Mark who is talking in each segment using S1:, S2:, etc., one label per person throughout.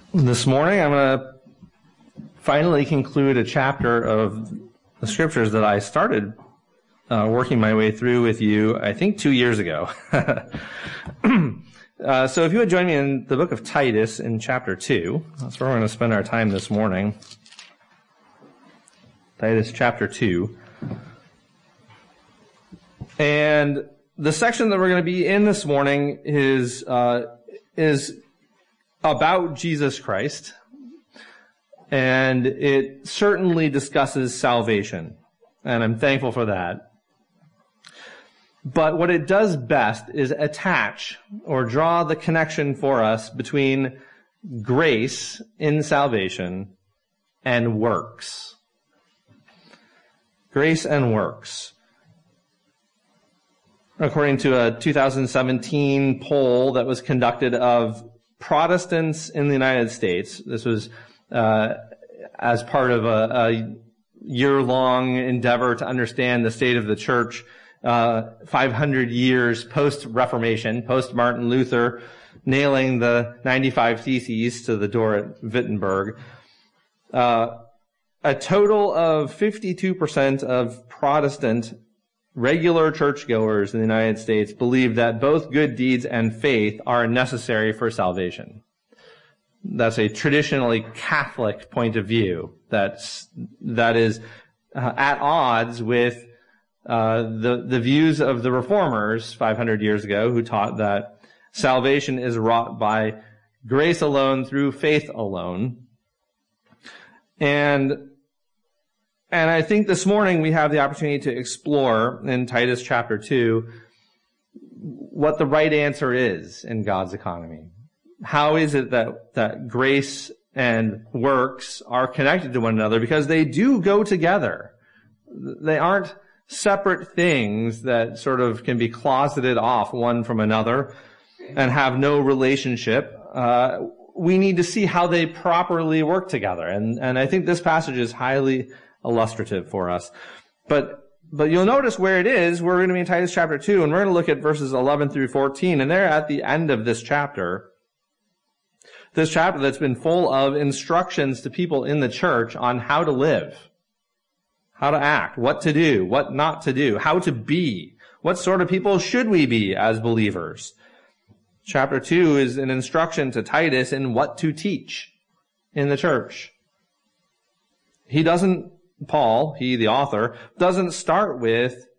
S1: This morning, I'm going to finally conclude a chapter of the scriptures that I started working my way through with you, I think 2 years ago. So if you would join me in the book of Titus in chapter 2, that's where we're going to spend our time this morning. Titus chapter 2. And the section that we're going to be in this morning is about Jesus Christ, and it certainly discusses salvation, and I'm thankful for that. But what it does best is attach or draw the connection for us between grace in salvation and works. Grace and works. According to a 2017 poll that was conducted of Protestants in the United States, this was as part of a year-long endeavor to understand the state of the church 500 years post-Reformation, post-Martin Luther nailing the 95 Theses to the door at Wittenberg. A total of 52% of Protestant regular churchgoers in the United States believe that both good deeds and faith are necessary for salvation. That's a traditionally Catholic point of view that is at odds with the views of the Reformers 500 years ago, who taught that salvation is wrought by grace alone through faith alone. And I think this morning we have the opportunity to explore in Titus chapter 2 what the right answer is in God's economy. How is it that grace and works are connected to one another? Because they do go together. They aren't separate things that sort of can be closeted off one from another and have no relationship. We need to see how they properly work together. And I think this passage is highly illustrative for us. But you'll notice where it is. We're going to be in Titus chapter 2, and we're going to look at verses 11 through 14. And they're at the end of this chapter. This chapter that's been full of instructions to people in the church on how to live, how to act, what to do, what not to do, how to be. What sort of people should we be as believers? Chapter 2 is an instruction to Titus in what to teach in the church. Paul, the author, doesn't start with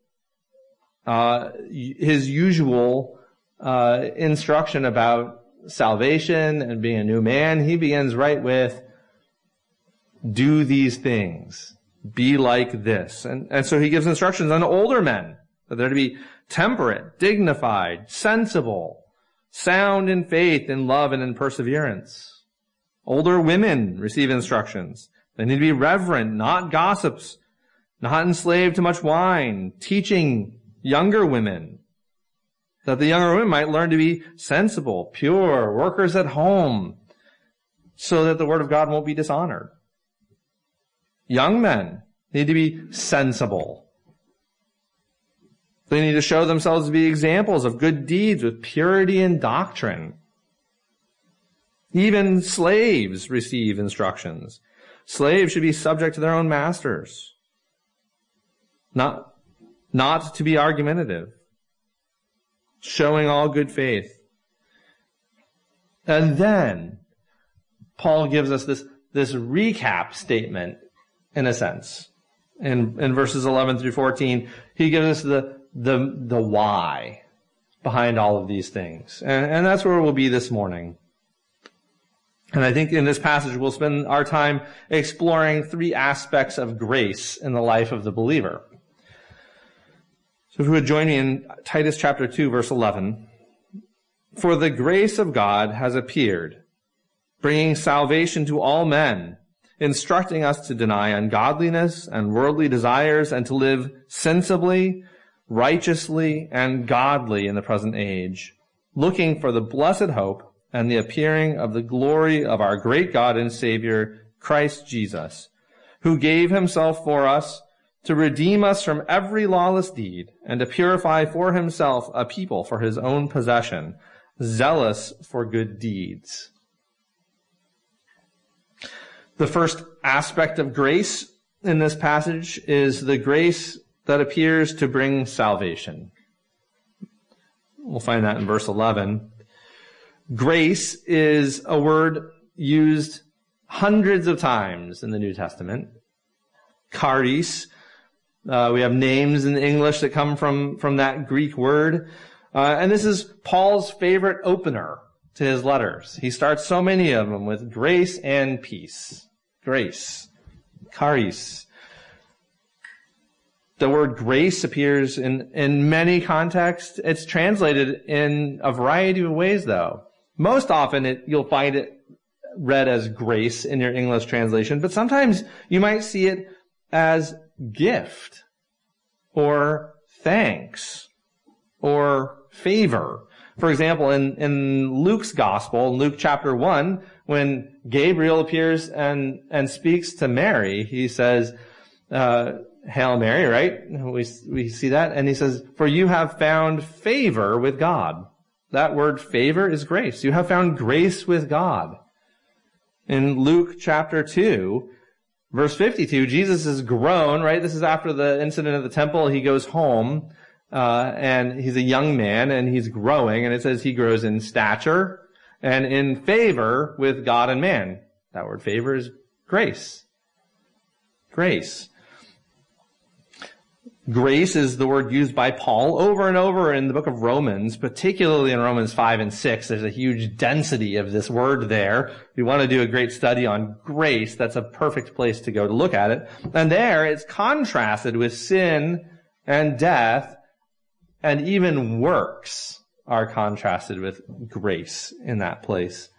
S1: his usual instruction about salvation and being a new man. He begins right with, do these things, be like this. And so he gives instructions on older men, that they're to be temperate, dignified, sensible, sound in faith, in love, and in perseverance. Older women receive instructions. They need to be reverent, not gossips, not enslaved to much wine, teaching younger women, that the younger women might learn to be sensible, pure, workers at home, so that the word of God won't be dishonored. Young men need to be sensible. They need to show themselves to be examples of good deeds with purity and doctrine. Even slaves receive instructions. Slaves should be subject to their own masters, not to be argumentative, showing all good faith. And then Paul gives us this recap statement, in a sense. In verses 11 through 14, he gives us the why behind all of these things. And that's where we'll be this morning. And I think in this passage we'll spend our time exploring three aspects of grace in the life of the believer. So if you would join me in Titus chapter 2, verse 11. For the grace of God has appeared, bringing salvation to all men, instructing us to deny ungodliness and worldly desires and to live sensibly, righteously, and godly in the present age, looking for the blessed hope and the appearing of the glory of our great God and Savior, Christ Jesus, who gave himself for us to redeem us from every lawless deed and to purify for himself a people for his own possession, zealous for good deeds. The first aspect of grace in this passage is the grace that appears to bring salvation. We'll find that in verse 11. Grace is a word used hundreds of times in the New Testament. Charis. We have names in English that come from that Greek word. And this is Paul's favorite opener to his letters. He starts so many of them with grace and peace. Grace. Charis. The word grace appears in many contexts. It's translated in a variety of ways, though. Most often you'll find it read as grace in your English translation, but sometimes you might see it as gift or thanks or favor. For example, in Luke's gospel, Luke chapter 1, when Gabriel appears and speaks to Mary, he says, Hail Mary, right? We see that. And he says, for you have found favor with God. That word favor is grace. You have found grace with God. In Luke chapter 2, verse 52, Jesus is grown, right? This is after the incident of the temple. He goes home, and he's a young man, and he's growing, and it says he grows in stature and in favor with God and man. That word favor is grace. Grace. Grace is the word used by Paul over and over in the book of Romans, particularly in Romans 5 and 6. There's a huge density of this word there. If you want to do a great study on grace, that's a perfect place to go to look at it. And there it's contrasted with sin and death, and even works are contrasted with grace in that place.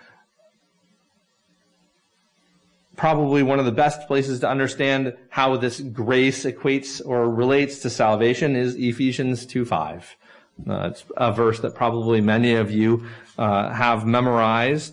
S1: Probably one of the best places to understand how this grace equates or relates to salvation is Ephesians 2:5. It's a verse that probably many of you have memorized.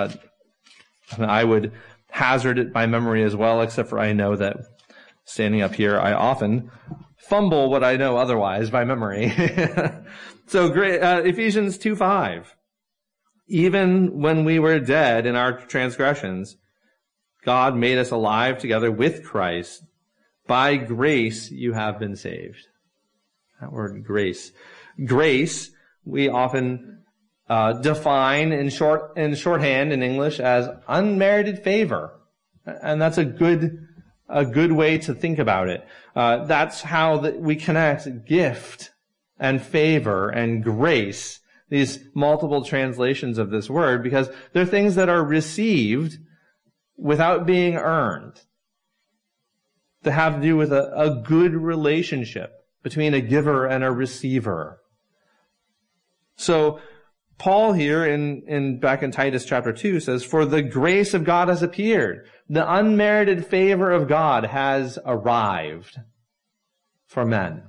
S1: I would hazard it by memory as well, except for I know that standing up here, I often fumble what I know otherwise by memory. So Ephesians 2:5. Even when we were dead in our transgressions, God made us alive together with Christ. By grace you have been saved. That word grace. Grace, we often define in shorthand in English as unmerited favor. And that's a good way to think about it. That's how we connect gift and favor and grace, these multiple translations of this word, because they're things that are received without being earned, to have to do with a good relationship between a giver and a receiver. So Paul here back in Titus chapter 2 says, for the grace of God has appeared. The unmerited favor of God has arrived for men.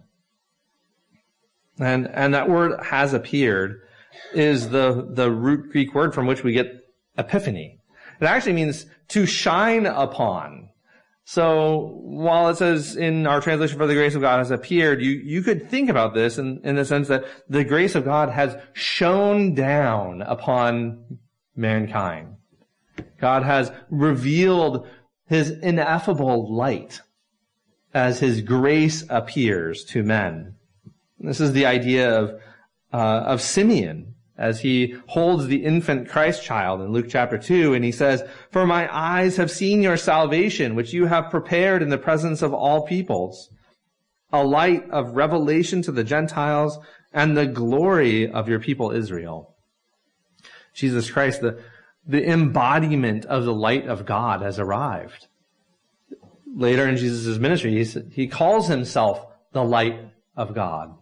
S1: And that word has appeared is the root Greek word from which we get epiphany. It actually means to shine upon. So while it says in our translation, for the grace of God has appeared, you could think about this in the sense that the grace of God has shone down upon mankind. God has revealed his ineffable light as his grace appears to men. This is the idea of Simeon, as he holds the infant Christ child in Luke chapter 2, and he says, for my eyes have seen your salvation, which you have prepared in the presence of all peoples, a light of revelation to the Gentiles and the glory of your people Israel. Jesus Christ, the embodiment of the light of God, has arrived. Later in Jesus' ministry, he calls himself the light of God.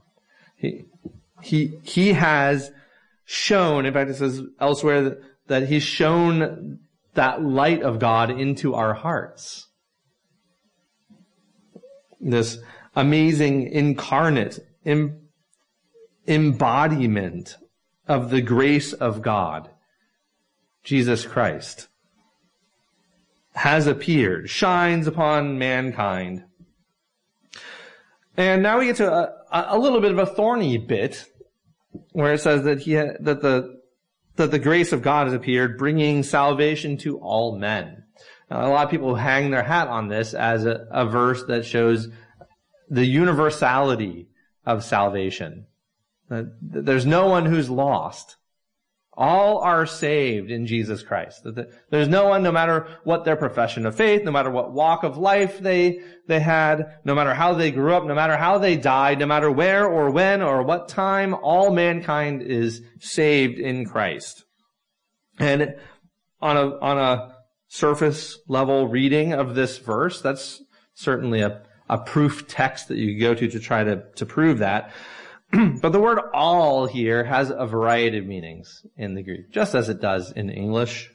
S1: He has shown, in fact it says elsewhere that he's shown that light of God into our hearts. This amazing incarnate embodiment of the grace of God, Jesus Christ, has appeared, shines upon mankind. And now we get to a little bit of a thorny bit, where it says that the grace of God has appeared, bringing salvation to all men. Now, a lot of people hang their hat on this as a verse that shows the universality of salvation. There's no one who's lost. All are saved in Jesus Christ. There's no one, no matter what their profession of faith, no matter what walk of life they had, no matter how they grew up, no matter how they died, no matter where or when or what time, all mankind is saved in Christ. And on a surface level reading of this verse, that's certainly a proof text that you go to try to prove that. But the word all here has a variety of meanings in the Greek, just as it does in English.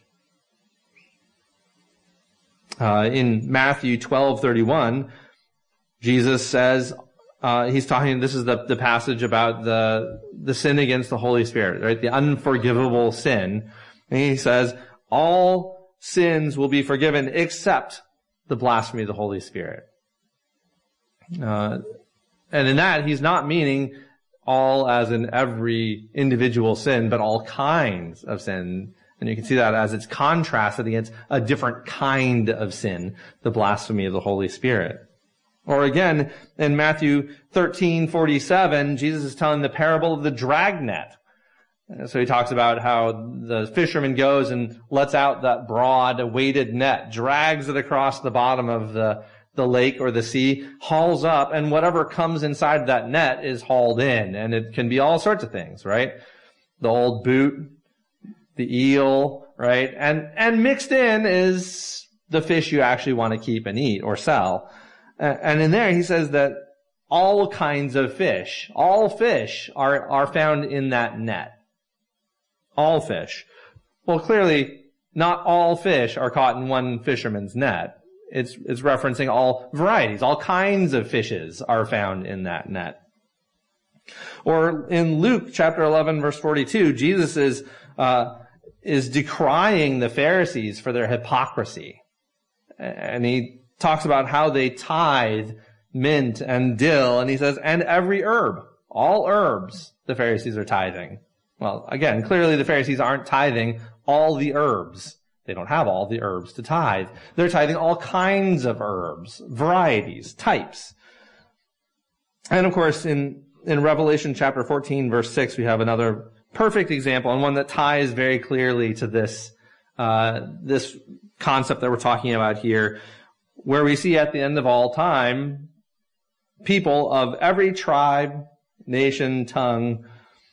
S1: In Matthew 12:31, Jesus says, he's talking, this is the passage about the sin against the Holy Spirit, right? The unforgivable sin. And he says, all sins will be forgiven except the blasphemy of the Holy Spirit. And in that, he's not meaning all as in every individual sin, but all kinds of sin. And you can see that as it's contrasted against a different kind of sin, the blasphemy of the Holy Spirit. Or again, in Matthew 13:47, Jesus is telling the parable of the dragnet. So he talks about how the fisherman goes and lets out that broad, weighted net, drags it across the bottom of the lake or the sea, hauls up, and whatever comes inside that net is hauled in. And it can be all sorts of things, right? The old boot, the eel, right? And mixed in is the fish you actually want to keep and eat or sell. And in there he says that all kinds of fish, all fish are found in that net. All fish. Well, clearly, not all fish are caught in one fisherman's net. It's referencing all varieties, all kinds of fishes are found in that net. Or in Luke chapter 11 verse 42, Jesus is decrying the Pharisees for their hypocrisy. And he talks about how they tithe mint and dill, and he says, and every herb, all herbs, the Pharisees are tithing. Well, again, clearly the Pharisees aren't tithing all the herbs. They don't have all the herbs to tithe. They're tithing all kinds of herbs, varieties, types. And of course, in Revelation chapter 14, verse 6, we have another perfect example, and one that ties very clearly to this concept that we're talking about here, where we see at the end of all time, people of every tribe, nation, tongue,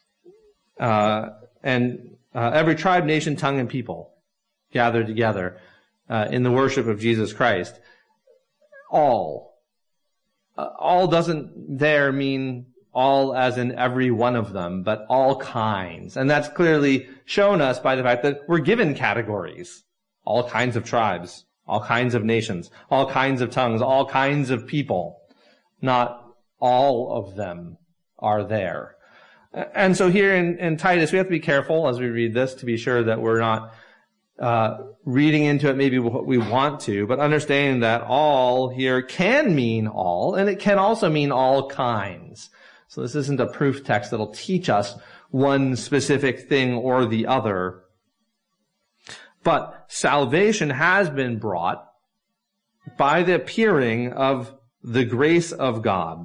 S1: every tribe, nation, tongue, and people gathered together in the worship of Jesus Christ. All doesn't there mean all as in every one of them, but all kinds. And that's clearly shown us by the fact that we're given categories. All kinds of tribes, all kinds of nations, all kinds of tongues, all kinds of people. Not all of them are there. And so here in Titus, we have to be careful as we read this to be sure that we're not reading into it maybe what we want to, but understanding that all here can mean all, and it can also mean all kinds. So this isn't a proof text that'll teach us one specific thing or the other. But salvation has been brought by the appearing of the grace of God.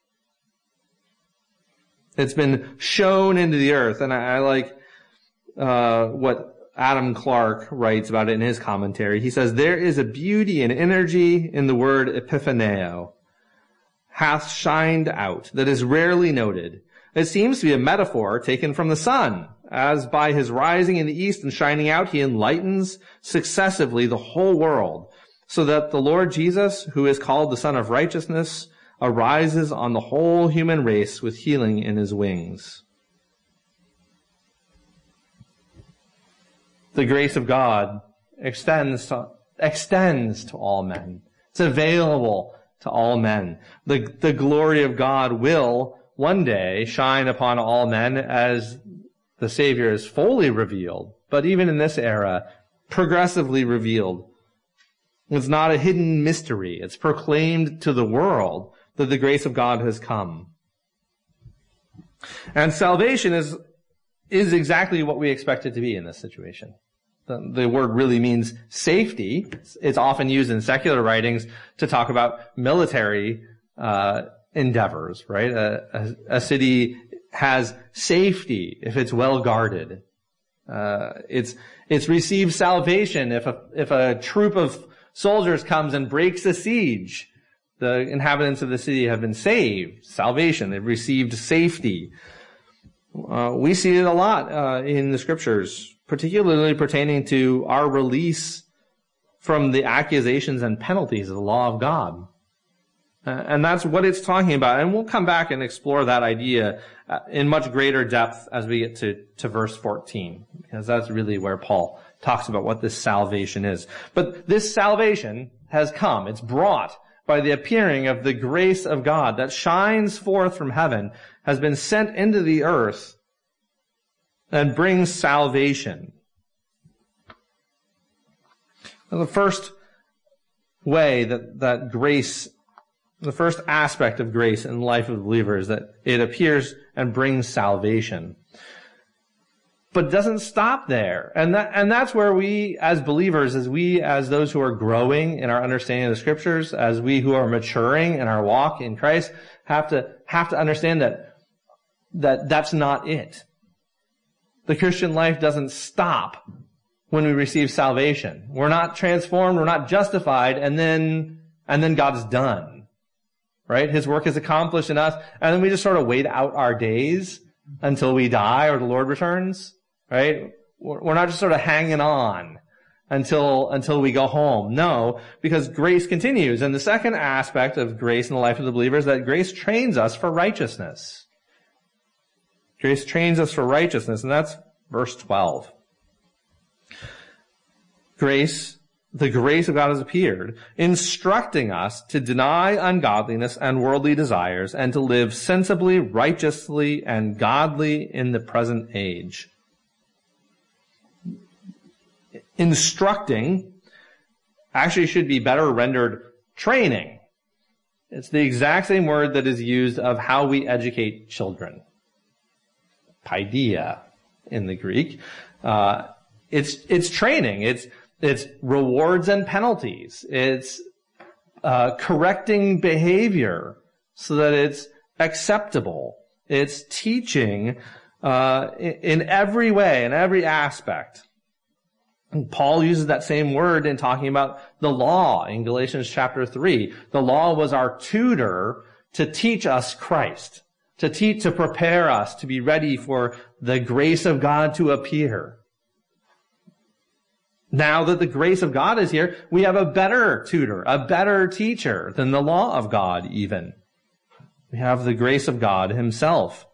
S1: It's been shown into the earth, and I like what Adam Clark writes about it in his commentary. He says, there is a beauty and energy in the word epiphaneo, hath shined out, that is rarely noted. It seems to be a metaphor taken from the sun, as by his rising in the east and shining out, he enlightens successively the whole world, so that the Lord Jesus, who is called the Son of Righteousness, arises on the whole human race with healing in his wings. The grace of God extends to all men. It's available to all men. The glory of God will one day shine upon all men as the Savior is fully revealed, but even in this era, progressively revealed. It's not a hidden mystery. It's proclaimed to the world that the grace of God has come. And salvation is exactly what we expect it to be in this situation. The word really means safety. It's often used in secular writings to talk about military endeavors, right? A city has safety if it's well guarded. It's received salvation if a troop of soldiers comes and breaks a siege. The inhabitants of the city have been saved. Salvation. They've received safety. We see it a lot in the scriptures, particularly pertaining to our release from the accusations and penalties of the law of God. And that's what it's talking about. And we'll come back and explore that idea in much greater depth as we get to verse 14, because that's really where Paul talks about what this salvation is. But this salvation has come. It's brought by the appearing of the grace of God that shines forth from heaven, has been sent into the earth, and brings salvation. Now, the first way that grace, the first aspect of grace in the life of the believer is that it appears and brings salvation. But it doesn't stop there. And that's where we as believers, as those who are growing in our understanding of the scriptures, as we who are maturing in our walk in Christ, have to understand that that's not it. The Christian life doesn't stop when we receive salvation. We're not transformed, we're not justified, and then God's done. Right? His work is accomplished in us, and then we just sort of wait out our days until we die or the Lord returns. Right? We're not just sort of hanging on until we go home. No, because grace continues. And the second aspect of grace in the life of the believer is that grace trains us for righteousness. Grace trains us for righteousness, and that's verse 12. The grace of God has appeared, instructing us to deny ungodliness and worldly desires and to live sensibly, righteously, and godly in the present age. Instructing actually should be better rendered training. It's the exact same word that is used of how we educate children. Paideia in the Greek. It's training. It's rewards and penalties. It's correcting behavior so that it's acceptable. It's teaching in every way, in every aspect. And Paul uses that same word in talking about the law in Galatians chapter 3. The law was our tutor to teach us Christ, to prepare us to be ready for the grace of God to appear. Now that the grace of God is here, we have a better tutor, a better teacher than the law of God even. We have the grace of God himself.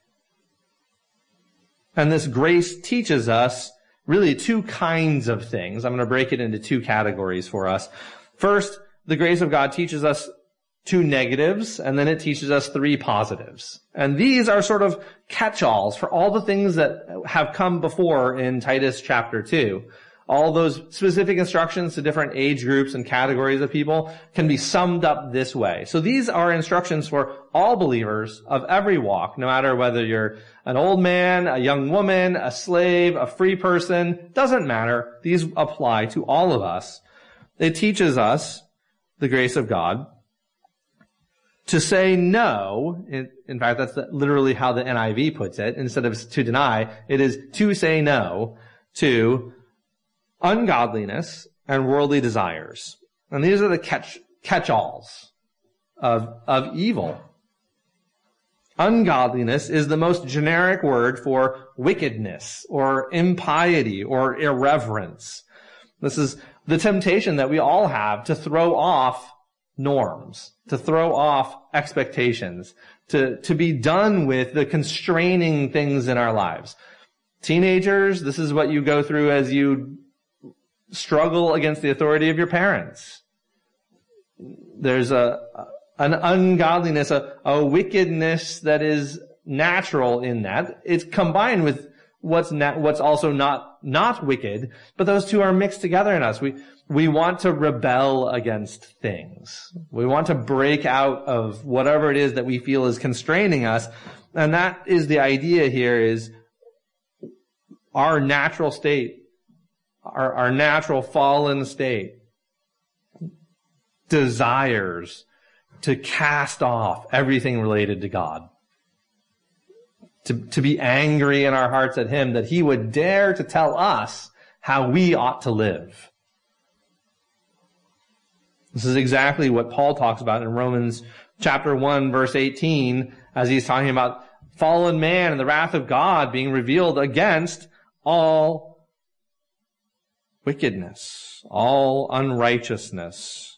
S1: And this grace teaches us really two kinds of things. I'm going to break it into two categories for us. First, the grace of God teaches us two negatives, and then it teaches us three positives. And these are sort of catch-alls for all the things that have come before in Titus chapter 2. All those specific instructions to different age groups and categories of people can be summed up this way. So these are instructions for all believers of every walk, no matter whether you're an old man, a young woman, a slave, a free person, doesn't matter. These apply to all of us. It teaches us the grace of God to say no. In fact, that's literally how the NIV puts it. Instead of to deny, it is to say no to ungodliness and worldly desires. And these are the catch-alls of evil. Ungodliness is the most generic word for wickedness or impiety or irreverence. This is the temptation that we all have to throw off norms, to throw off expectations, to be done with the constraining things in our lives. Teenagers, this is what you go through as you struggle against the authority of your parents. There's an ungodliness, a wickedness that is natural in that. It's combined with what's also not wicked, but those two are mixed together in us. We want to rebel against things. We want to break out of whatever it is that we feel is constraining us. And that is the idea here, is our natural state our natural fallen state, desires to cast off everything related to God. To be angry in our hearts at him, that he would dare to tell us how we ought to live. This is exactly what Paul talks about in Romans chapter 1, verse 18, as he's talking about fallen man and the wrath of God being revealed against all wickedness, all unrighteousness,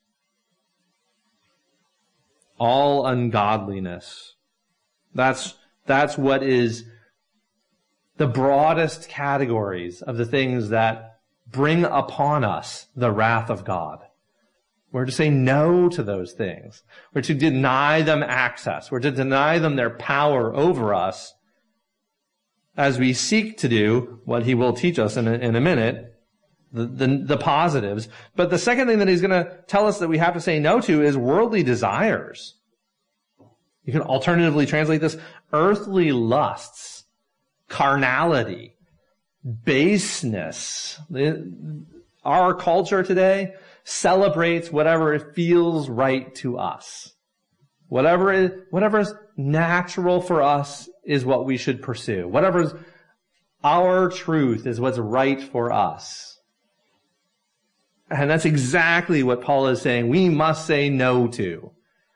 S1: all ungodliness. That's what is the broadest categories of the things that bring upon us the wrath of God. We're to say no to those things. We're to deny them access. We're to deny them their power over us as we seek to do what he will teach us in a minute, the positives. But the second thing that he's going to tell us that we have to say no to is worldly desires. You can alternatively translate this earthly lusts, carnality, baseness. Our culture today celebrates whatever feels right to us. Whatever is natural for us is what we should pursue. Whatever's our truth is what's right for us. And that's exactly what Paul is saying we must say no to.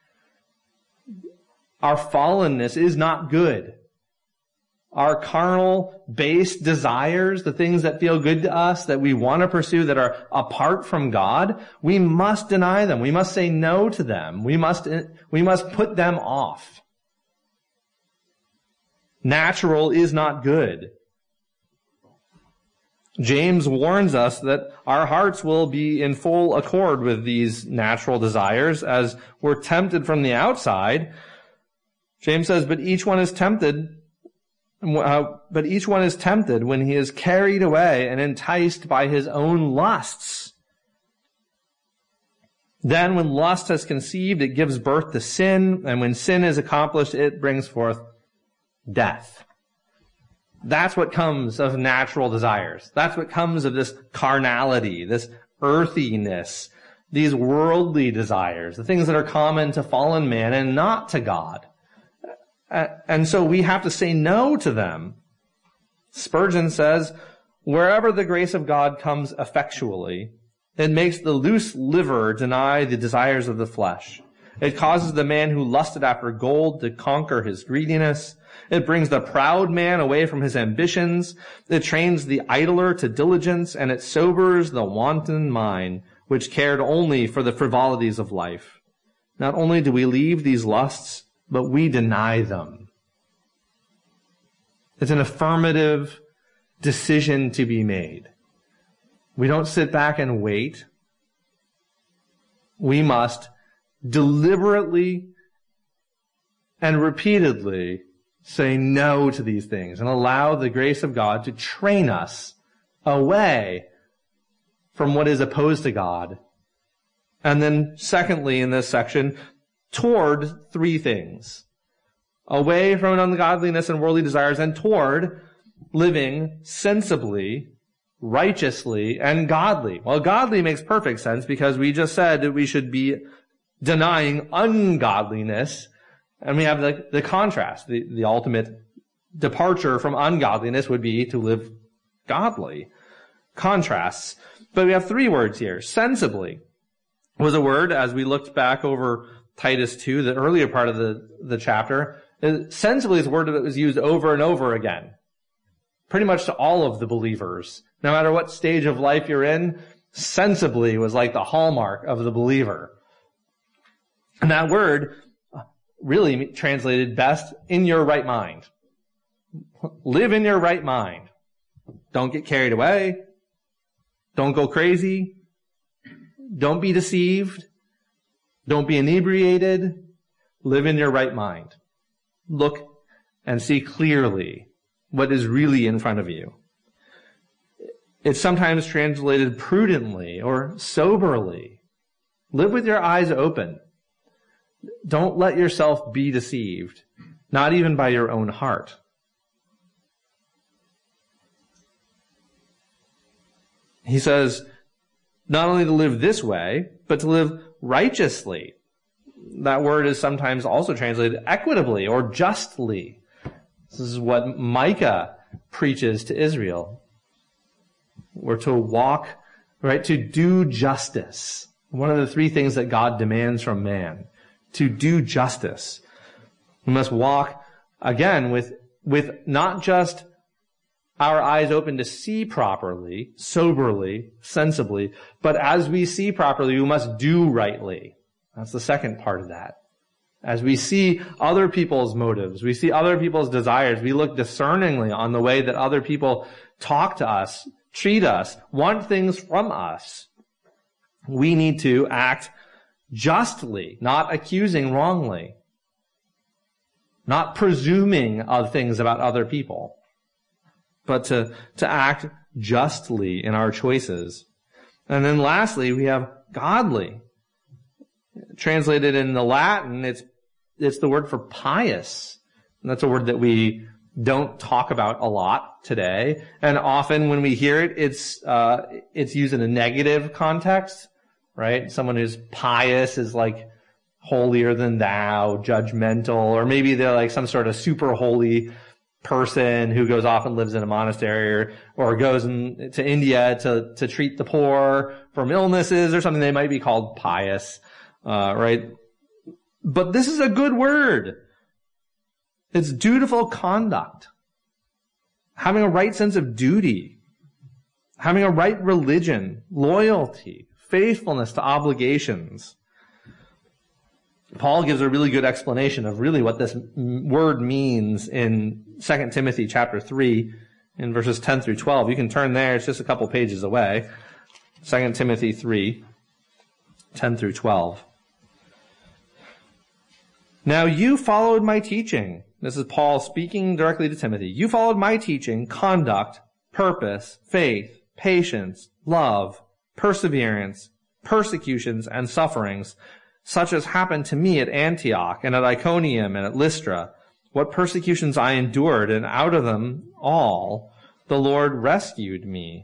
S1: Our fallenness is not good. Our carnal, base desires, the things that feel good to us, that we want to pursue, that are apart from God, we must deny them. We must say no to them. We must put them off. Natural is not good. James warns us that our hearts will be in full accord with these natural desires as we're tempted from the outside. James says, but each one is tempted when he is carried away and enticed by his own lusts. Then when lust has conceived, it gives birth to sin, and when sin is accomplished, it brings forth death. That's what comes of natural desires. That's what comes of this carnality, this earthiness, these worldly desires, the things that are common to fallen man and not to God. And so we have to say no to them. Spurgeon says, wherever the grace of God comes effectually, it makes the loose liver deny the desires of the flesh. It causes the man who lusted after gold to conquer his greediness. It brings the proud man away from his ambitions. It trains the idler to diligence, and it sobers the wanton mind, which cared only for the frivolities of life. Not only do we leave these lusts, but we deny them. It's an affirmative decision to be made. We don't sit back and wait. We must deliberately and repeatedly say no to these things and allow the grace of God to train us away from what is opposed to God. And then secondly, in this section, toward three things. Away from ungodliness and worldly desires, and toward living sensibly, righteously, and godly. Well, godly makes perfect sense because we just said that we should be denying ungodliness, and we have the contrast. The ultimate departure from ungodliness would be to live godly. Contrasts. But we have three words here. Sensibly was a word, as we looked back over Titus 2, the earlier part of the chapter. Sensibly is a word that was used over and over again. Pretty much to all of the believers. No matter what stage of life you're in, sensibly was like the hallmark of the believer. And that word really translated best in your right mind. Live in your right mind. Don't get carried away. Don't go crazy. Don't be deceived. Don't be inebriated. Live in your right mind. Look and see clearly what is really in front of you. It's sometimes translated prudently or soberly. Live with your eyes open. Don't let yourself be deceived, not even by your own heart. He says not only to live this way, but to live righteously. That word is sometimes also translated equitably or justly. This is what Micah preaches to Israel. We're to walk, right, to do justice. One of the three things that God demands from man, to do justice. We must walk, again, with not just our eyes open to see properly, soberly, sensibly, but as we see properly, we must do rightly. That's the second part of that. As we see other people's motives, we see other people's desires, we look discerningly on the way that other people talk to us, treat us, want things from us. We need to act justly, not accusing wrongly, not presuming of things about other people, but to act justly in our choices. And then lastly, we have godly. Translated in the Latin, it's the word for pious. And that's a word that we don't talk about a lot today. And often when we hear it, it's used in a negative context, right? Someone who's pious is like holier than thou, judgmental, or maybe they're like some sort of super holy person who goes off and lives in a monastery or goes to India to treat the poor from illnesses or something. They might be called pious, right? But this is a good word. It's dutiful conduct. Having a right sense of duty. Having a right religion, loyalty, faithfulness to obligations. Paul gives a really good explanation of really what this word means in 2 Timothy chapter 3 in verses 10 through 12. You can turn there. It's just a couple pages away. 2 Timothy 3, 10 through 12. Now you followed my teaching. This is Paul speaking directly to Timothy. You followed my teaching, conduct, purpose, faith, patience, love, perseverance, persecutions, and sufferings, such as happened to me at Antioch and at Iconium and at Lystra, what persecutions I endured, and out of them all the Lord rescued me.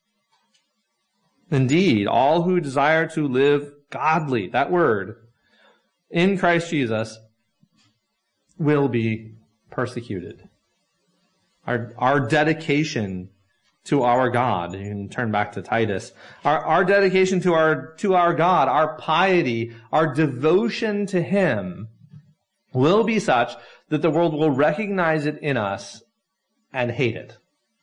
S1: Indeed, all who desire to live godly, that word, in Christ Jesus, will be persecuted. Our dedication to our God, you can turn back to Titus, our dedication to our God, our piety, our devotion to Him will be such that the world will recognize it in us and hate it.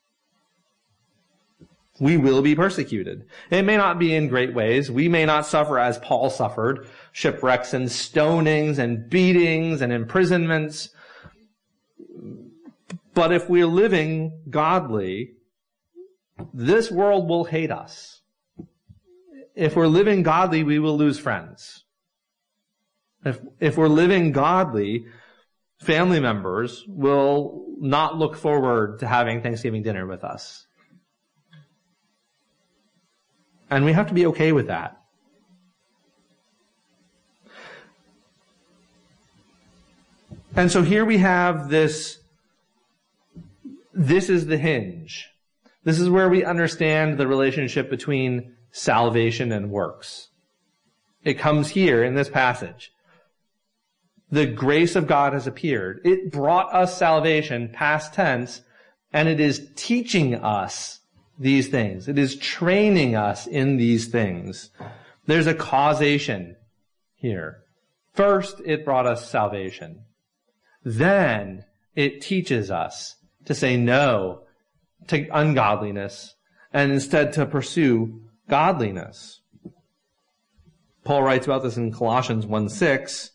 S1: We will be persecuted. It may not be in great ways. We may not suffer as Paul suffered, shipwrecks and stonings and beatings and imprisonments. But if we're living godly, this world will hate us. If we're living godly, we will lose friends. If we're living godly, family members will not look forward to having Thanksgiving dinner with us. And we have to be okay with that. And so here we have this is the hinge. This is where we understand the relationship between salvation and works. It comes here in this passage. The grace of God has appeared. It brought us salvation, past tense, and it is teaching us these things. It is training us in these things. There's a causation here. First, it brought us salvation. Then, it teaches us to say no to ungodliness and instead to pursue godliness. Paul writes about this in Colossians 1:6.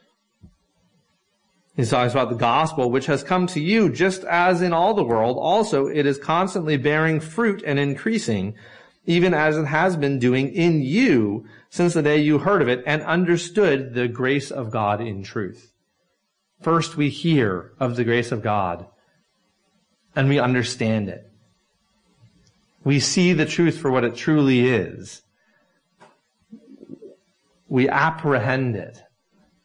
S1: He talks about the gospel which has come to you just as in all the world. Also, it is constantly bearing fruit and increasing, even as it has been doing in you since the day you heard of it and understood the grace of God in truth. First, we hear of the grace of God and we understand it. We see the truth for what it truly is. We apprehend it.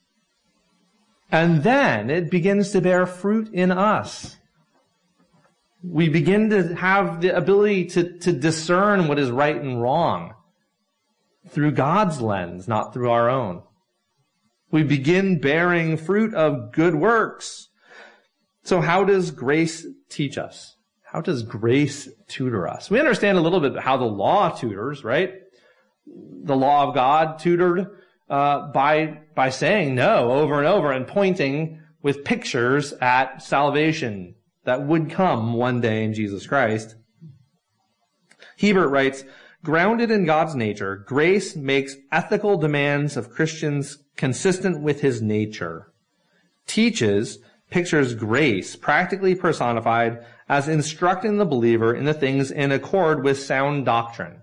S1: And then it begins to bear fruit in us. We begin to have the ability to discern what is right and wrong through God's lens, not through our own. We begin bearing fruit of good works. So how does grace teach us? How does grace tutor us? We understand a little bit how the law tutors, right? The law of God tutored by saying no over and over and pointing with pictures at salvation that would come one day in Jesus Christ. Hebert writes, grounded in God's nature, grace makes ethical demands of Christians consistent with his nature. Pictures grace, practically personified, as instructing the believer in the things in accord with sound doctrine.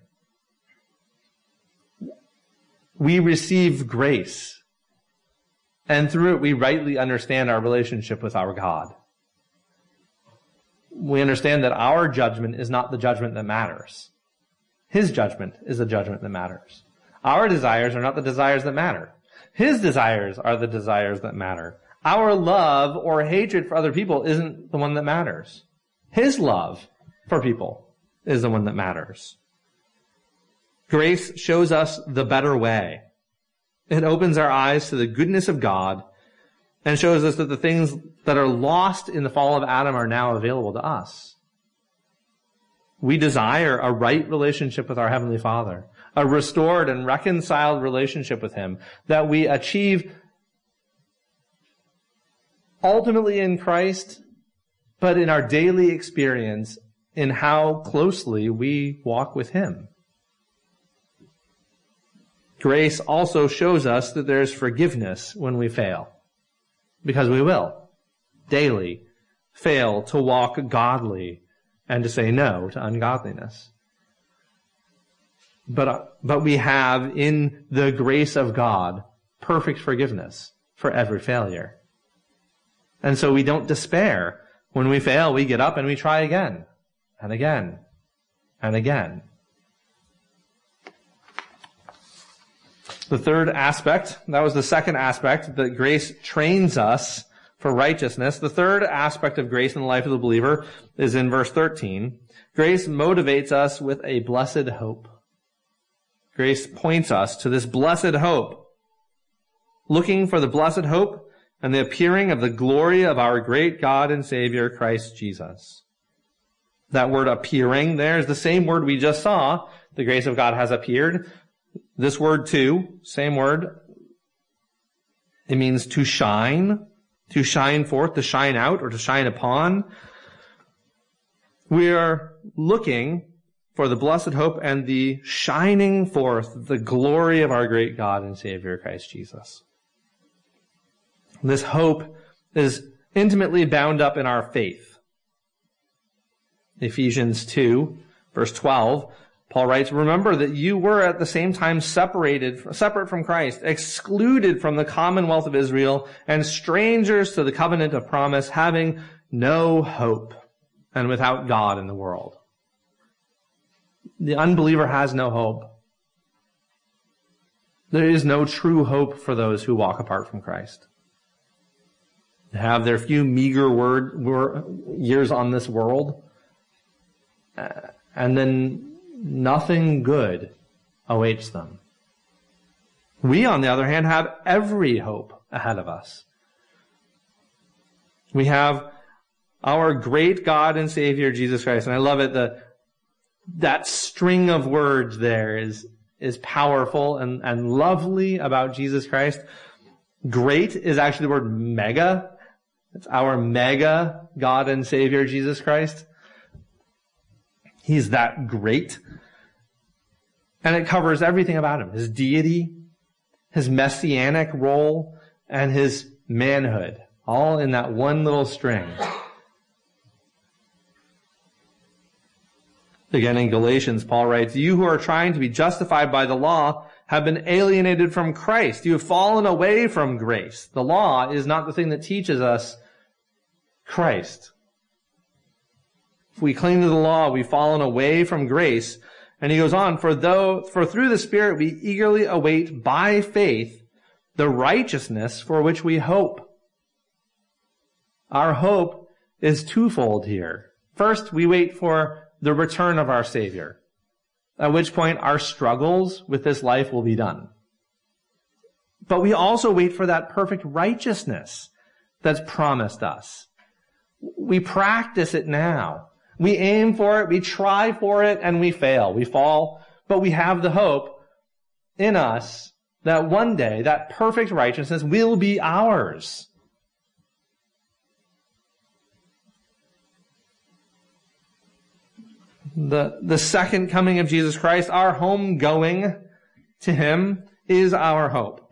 S1: We receive grace, and through it we rightly understand our relationship with our God. We understand that our judgment is not the judgment that matters. His judgment is the judgment that matters. Our desires are not the desires that matter. His desires are the desires that matter. Our love or hatred for other people isn't the one that matters. His love for people is the one that matters. Grace shows us the better way. It opens our eyes to the goodness of God and shows us that the things that are lost in the fall of Adam are now available to us. We desire a right relationship with our Heavenly Father, a restored and reconciled relationship with Him that we achieve ultimately in Christ, but in our daily experience in how closely we walk with Him. Grace also shows us that there's forgiveness when we fail, because we will daily fail to walk godly and to say no to ungodliness. But we have in the grace of God perfect forgiveness for every failure. And so we don't despair. When we fail, we get up and we try again and again and again. The third aspect, that was the second aspect, that grace trains us for righteousness. The third aspect of grace in the life of the believer is in verse 13. Grace motivates us with a blessed hope. Grace points us to this blessed hope. Looking for the blessed hope and the appearing of the glory of our great God and Savior, Christ Jesus. That word appearing there is the same word we just saw. The grace of God has appeared. This word too, same word. It means to shine forth, to shine out, or to shine upon. We are looking for the blessed hope and the shining forth, the glory of our great God and Savior, Christ Jesus. This hope is intimately bound up in our faith. Ephesians 2, verse 12, Paul writes, remember that you were at the same time separate from Christ, excluded from the commonwealth of Israel, and strangers to the covenant of promise, having no hope and without God in the world. The unbeliever has no hope. There is no true hope for those who walk apart from Christ. They have their few meager years on this world, and then nothing good awaits them. We, on the other hand, have every hope ahead of us. We have our great God and Savior, Jesus Christ. And I love it, that string of words there is powerful and lovely about Jesus Christ. Great is actually the word mega. It's our mega God and Savior, Jesus Christ. He's that great. And it covers everything about him. His deity, his messianic role, and his manhood. All in that one little string. Again, in Galatians, Paul writes, you who are trying to be justified by the law have been alienated from Christ. You have fallen away from grace. The law is not the thing that teaches us Christ. If we cling to the law, we've fallen away from grace. And he goes on, for through the Spirit we eagerly await by faith the righteousness for which we hope. Our hope is twofold here. First, we wait for the return of our Savior, at which point our struggles with this life will be done. But we also wait for that perfect righteousness that's promised us. We practice it now. We aim for it, we try for it, and we fail. We fall, but we have the hope in us that one day that perfect righteousness will be ours. The second coming of Jesus Christ, our home going to Him, is our hope.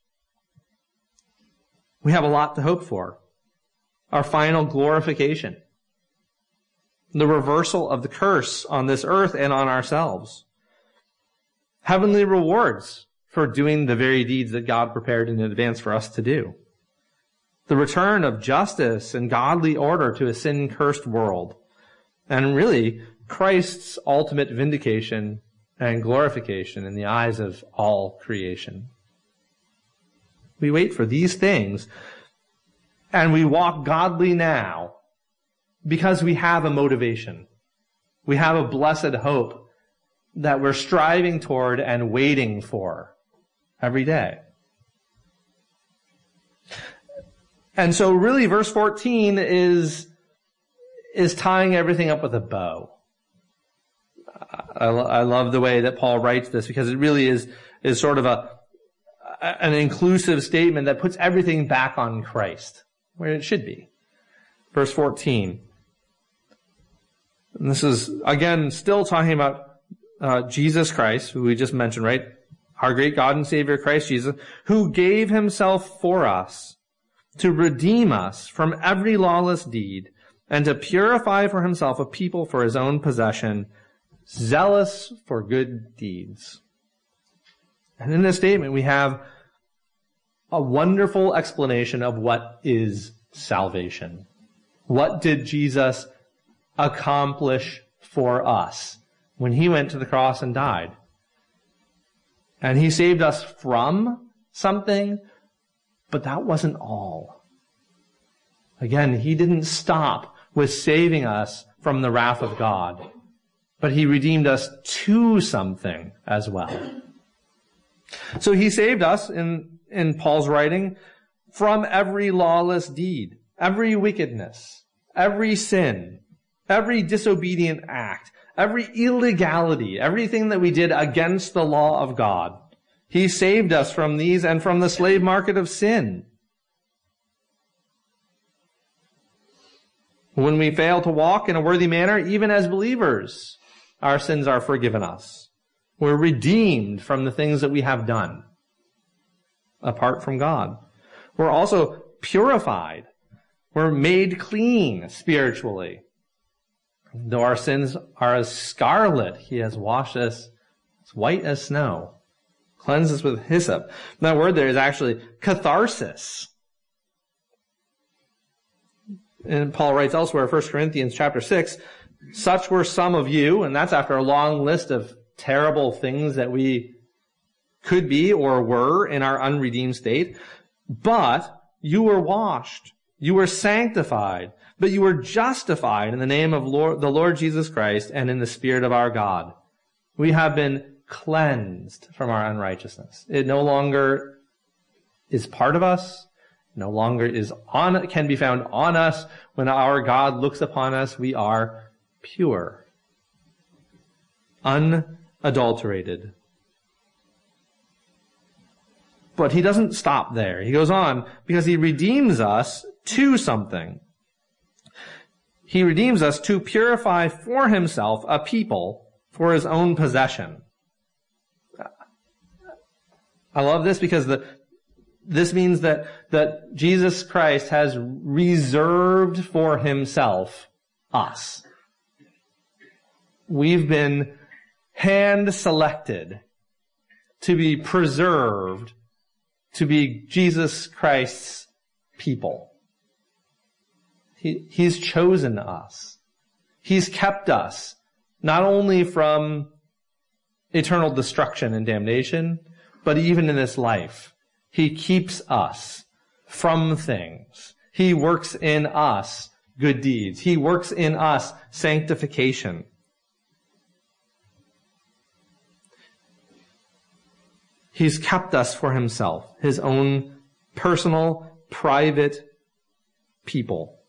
S1: We have a lot to hope for. Our final glorification. The reversal of the curse on this earth and on ourselves. Heavenly rewards for doing the very deeds that God prepared in advance for us to do. The return of justice and godly order to a sin-cursed world. And really, Christ's ultimate vindication and glorification in the eyes of all creation. We wait for these things, and we walk godly now because we have a motivation. We have a blessed hope that we're striving toward and waiting for every day. And so really verse 14 is tying everything up with a bow. I love the way that Paul writes this, because it really is sort of an inclusive statement that puts everything back on Christ, where it should be. Verse 14. And this is, again, still talking about Jesus Christ, who we just mentioned, right? Our great God and Savior, Christ Jesus, who gave Himself for us to redeem us from every lawless deed and to purify for Himself a people for His own possession, zealous for good deeds. And in this statement, we have a wonderful explanation of what is salvation. What did Jesus accomplish for us when He went to the cross and died? And He saved us from something, but that wasn't all. Again, He didn't stop with saving us from the wrath of God, but He redeemed us to something as well. So He saved us, in Paul's writing, from every lawless deed, every wickedness, every sin, every disobedient act, every illegality, everything that we did against the law of God. He saved us from these and from the slave market of sin. When we fail to walk in a worthy manner, even as believers, our sins are forgiven us. We're redeemed from the things that we have done apart from God. We're also purified. We're made clean spiritually. Though our sins are as scarlet, He has washed us as white as snow. Cleanse us with hyssop. That word there is actually catharsis. And Paul writes elsewhere, 1 Corinthians chapter 6, such were some of you, and that's after a long list of terrible things that we could be or were in our unredeemed state. But you were washed, you were sanctified, but you were justified in the name of the Lord Jesus Christ and in the Spirit of our God. We have been cleansed from our unrighteousness. It no longer is part of us, no longer can be found on us. When our God looks upon us, we are pure, unadulterated. But He doesn't stop there. He goes on because He redeems us to something. He redeems us to purify for Himself a people for His own possession. I love this because this means that Jesus Christ has reserved for Himself us. We've been hand-selected to be preserved to be Jesus Christ's people. He's chosen us. He's kept us not only from eternal destruction and damnation, but even in this life. He keeps us from things. He works in us good deeds. He works in us sanctification. He's kept us for himself, his own personal, private people.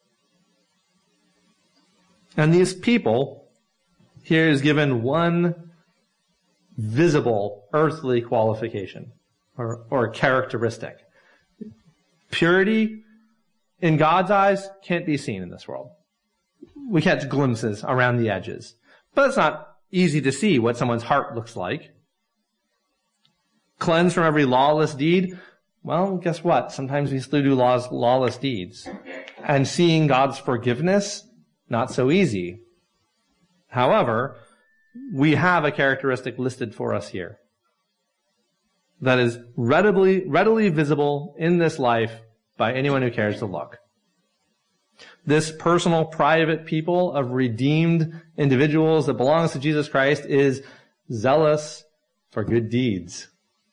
S1: And these people, here is given one visible earthly qualification or characteristic. Purity, in God's eyes, can't be seen in this world. We catch glimpses around the edges. But it's not easy to see what someone's heart looks like. Cleansed from every lawless deed. Well, guess what? Sometimes we still do lawless deeds. And seeing God's forgiveness, not so easy. However, we have a characteristic listed for us here that is readily visible in this life by anyone who cares to look. This personal, private people of redeemed individuals that belongs to Jesus Christ is zealous for good deeds.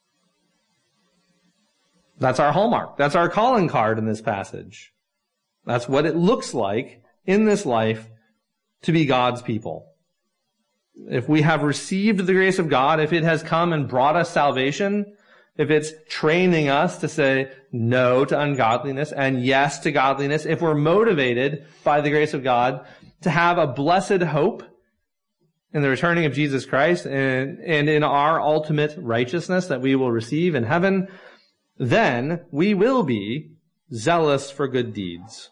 S1: That's our hallmark. That's our calling card in this passage. That's what it looks like in this life to be God's people. If we have received the grace of God, if it has come and brought us salvation, if it's training us to say no to ungodliness and yes to godliness, if we're motivated by the grace of God to have a blessed hope in the returning of Jesus Christ and in our ultimate righteousness that we will receive in heaven, then we will be zealous for good deeds.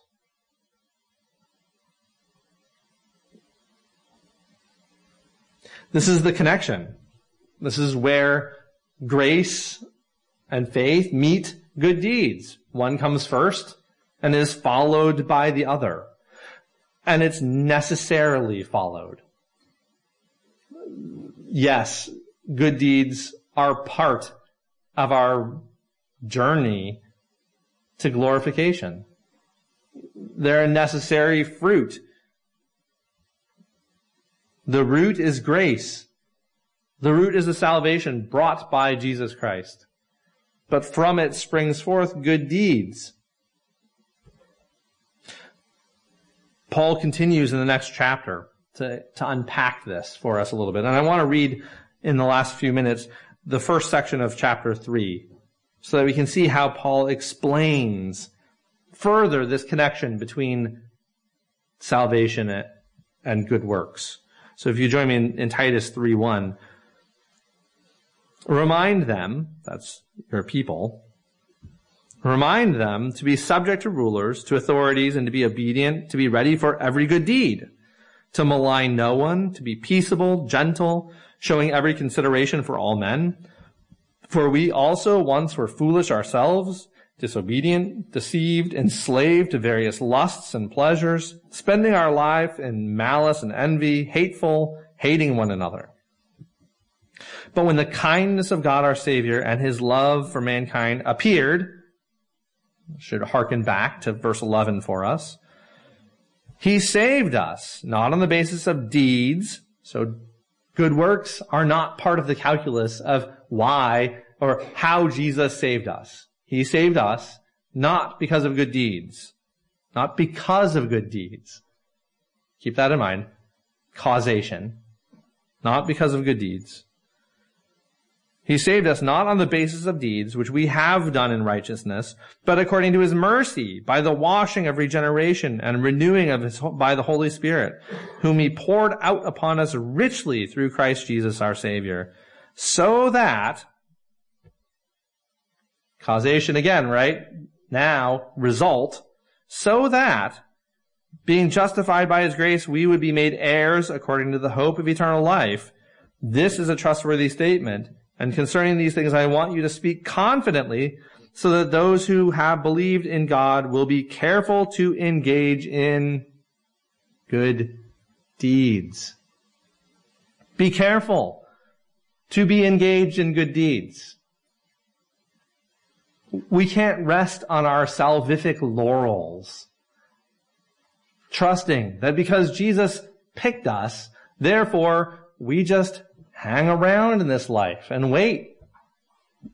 S1: This is the connection. This is where grace and faith meet good deeds. One comes first and is followed by the other. And it's necessarily followed. Yes, good deeds are part of our journey to glorification. They're a necessary fruit. The root is grace. The root is the salvation brought by Jesus Christ. But from it springs forth good deeds. Paul continues in the next chapter to unpack this for us a little bit. And I want to read in the last few minutes the first section of chapter 3 so that we can see how Paul explains further this connection between salvation and good works. So if you join me in Titus 3:1, remind them, that's your people, remind them to be subject to rulers, to authorities, and to be obedient, to be ready for every good deed, to malign no one, to be peaceable, gentle, showing every consideration for all men. For we also once were foolish ourselves, disobedient, deceived, enslaved to various lusts and pleasures, spending our life in malice and envy, hateful, hating one another. But when the kindness of God our Savior and his love for mankind appeared, should hearken back to verse 11 for us, he saved us, not on the basis of deeds. So good works are not part of the calculus of why or how Jesus saved us. He saved us not because of good deeds. Not because of good deeds. Keep that in mind. Causation. Not because of good deeds. He saved us not on the basis of deeds, which we have done in righteousness, but according to his mercy, by the washing of regeneration and renewing of by the Holy Spirit, whom he poured out upon us richly through Christ Jesus our Savior, so that, causation again, right? Now, result, so that, being justified by his grace, we would be made heirs according to the hope of eternal life. This is a trustworthy statement. And concerning these things, I want you to speak confidently so that those who have believed in God will be careful to engage in good deeds. Be careful to be engaged in good deeds. We can't rest on our salvific laurels, trusting that because Jesus picked us, therefore we just hang around in this life and wait.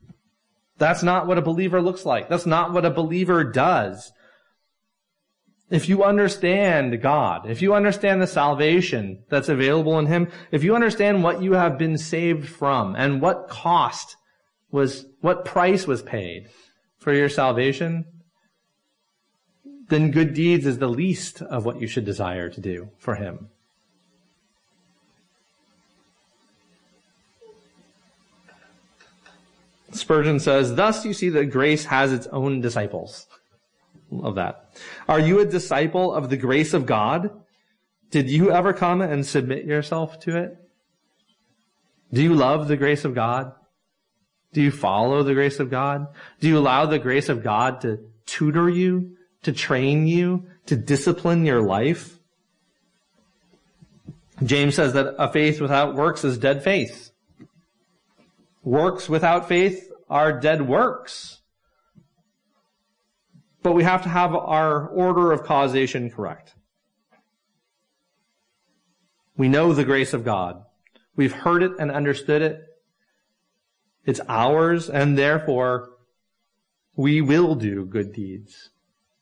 S1: That's not what a believer looks like. That's not what a believer does. If you understand God, if you understand the salvation that's available in Him, if you understand what you have been saved from and what price was paid for your salvation, then good deeds is the least of what you should desire to do for Him. Spurgeon says, thus you see that grace has its own disciples. Love that. Are you a disciple of the grace of God? Did you ever come and submit yourself to it? Do you love the grace of God? Do you follow the grace of God? Do you allow the grace of God to tutor you, to train you, to discipline your life? James says that a faith without works is dead faith. Works without faith are dead works. But we have to have our order of causation correct. We know the grace of God. We've heard it and understood it. It's ours, and therefore we will do good deeds.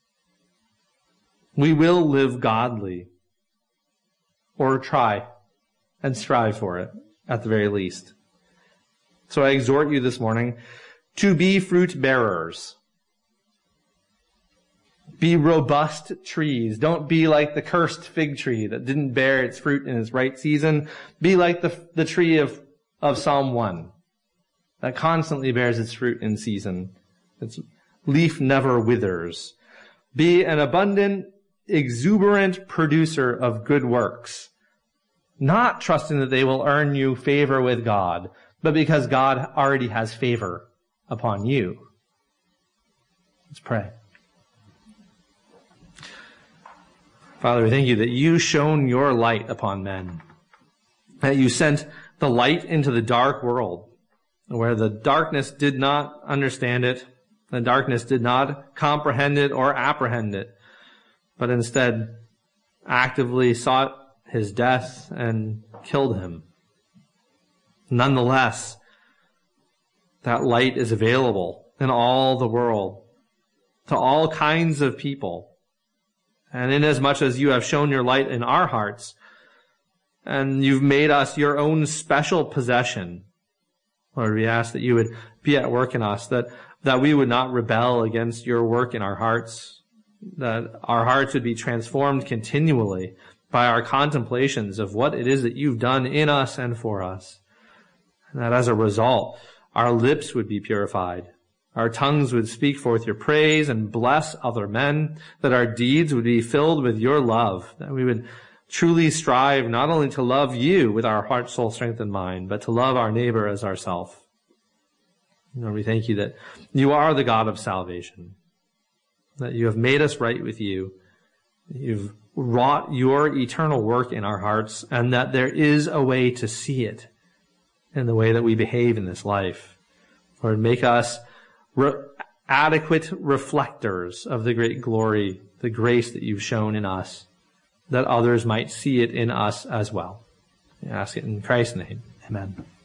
S1: We will live godly, or try and strive for it at the very least. So I exhort you this morning to be fruit bearers. Be robust trees. Don't be like the cursed fig tree that didn't bear its fruit in its right season. Be like the tree of Psalm 1 that constantly bears its fruit in season. Its leaf never withers. Be an abundant, exuberant producer of good works, not trusting that they will earn you favor with God, but because God already has favor upon you. Let's pray. Father, we thank you that you shone your light upon men, that you sent the light into the dark world, where the darkness did not understand it, the darkness did not comprehend it or apprehend it, but instead actively sought his death and killed him. Nonetheless, that light is available in all the world, to all kinds of people. And inasmuch as you have shown your light in our hearts, and you've made us your own special possession, Lord, we ask that you would be at work in us, that we would not rebel against your work in our hearts, that our hearts would be transformed continually by our contemplations of what it is that you've done in us and for us. And that as a result, our lips would be purified. Our tongues would speak forth your praise and bless other men, that our deeds would be filled with your love, that we would truly strive not only to love you with our heart, soul, strength, and mind, but to love our neighbor as ourself. Lord, we thank you that you are the God of salvation, that you have made us right with you, that you've wrought your eternal work in our hearts, and that there is a way to see it in the way that we behave in this life. Lord, make us adequate reflectors of the great glory, the grace that you've shown in us, that others might see it in us as well. I ask it in Christ's name. Amen.